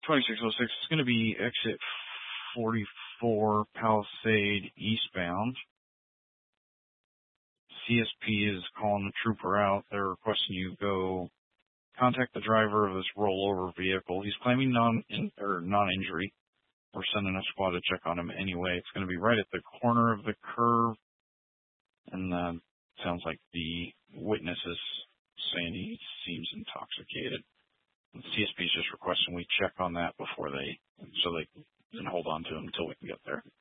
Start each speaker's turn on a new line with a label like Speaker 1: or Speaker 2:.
Speaker 1: 2606 is going to be exit 44 Palisade eastbound. CSP is calling the trooper out. They're requesting you go contact the driver of this rollover vehicle. He's claiming non-injury. We're sending a squad to check on him anyway. It's going to be right at the corner of the curve, and sounds like the witness is saying he seems intoxicated. The CSP is just requesting we check on that before so they can hold on to him until we can get there.